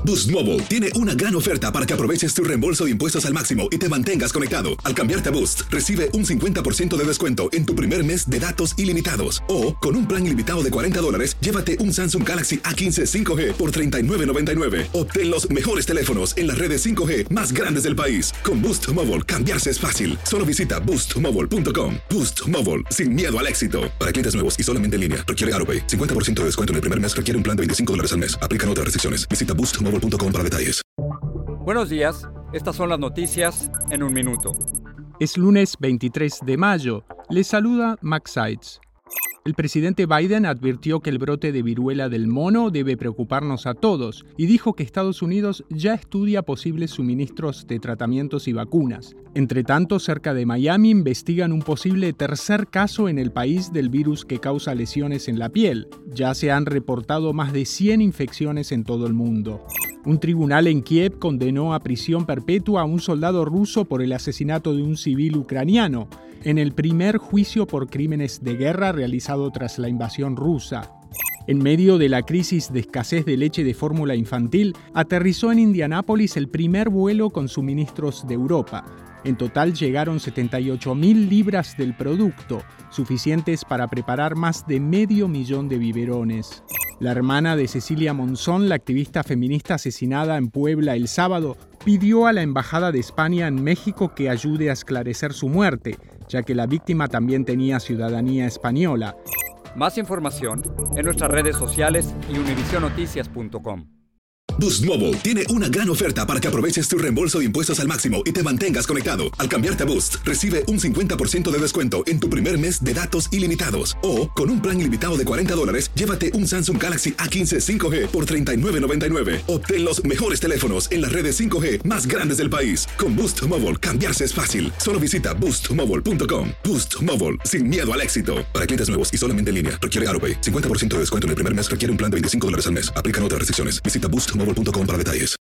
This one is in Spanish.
Boost Mobile tiene una gran oferta para que aproveches tu reembolso de impuestos al máximo y te mantengas conectado. Al cambiarte a Boost, recibe un 50% de descuento en tu primer mes de datos ilimitados. O, con un plan ilimitado de $40, llévate un Samsung Galaxy A15 5G por $39.99. Obtén los mejores teléfonos en las redes 5G más grandes del país. Con Boost Mobile, cambiarse es fácil. Solo visita boostmobile.com. Boost Mobile, sin miedo al éxito. Para clientes nuevos y solamente en línea, requiere AutoPay. 50% de descuento en el primer mes requiere un plan de $25 al mes. Aplican otras restricciones. Visita boostmobile.com para detalles. Buenos días, estas son las noticias en un minuto. Es lunes 23 de mayo. Les saluda Max Seitz. El presidente Biden advirtió que el brote de viruela del mono debe preocuparnos a todos y dijo que Estados Unidos ya estudia posibles suministros de tratamientos y vacunas. Entre tanto, cerca de Miami investigan un posible tercer caso en el país del virus que causa lesiones en la piel. Ya se han reportado más de 100 infecciones en todo el mundo. Un tribunal en Kiev condenó a prisión perpetua a un soldado ruso por el asesinato de un civil ucraniano, en el primer juicio por crímenes de guerra realizado tras la invasión rusa. En medio de la crisis de escasez de leche de fórmula infantil, aterrizó en Indianápolis el primer vuelo con suministros de Europa. En total llegaron 78.000 libras del producto, suficientes para preparar más de 500.000 de biberones. La hermana de Cecilia Monzón, la activista feminista asesinada en Puebla el sábado, pidió a la Embajada de España en México que ayude a esclarecer su muerte, ya que la víctima también tenía ciudadanía española. Más información en nuestras redes sociales y univisionoticias.com. Boost Mobile tiene una gran oferta para que aproveches tu reembolso de impuestos al máximo y te mantengas conectado. Al cambiarte a Boost, recibe un 50% de descuento en tu primer mes de datos ilimitados. O, con un plan ilimitado de $40, llévate un Samsung Galaxy A15 5G por $39.99. Obtén los mejores teléfonos en las redes 5G más grandes del país. Con Boost Mobile, cambiarse es fácil. Solo visita boostmobile.com. Boost Mobile, sin miedo al éxito. Para clientes nuevos y solamente en línea, requiere AutoPay. 50% de descuento en el primer mes requiere un plan de $25 al mes. Aplican otras restricciones. Visita boostmobile.com para detalles.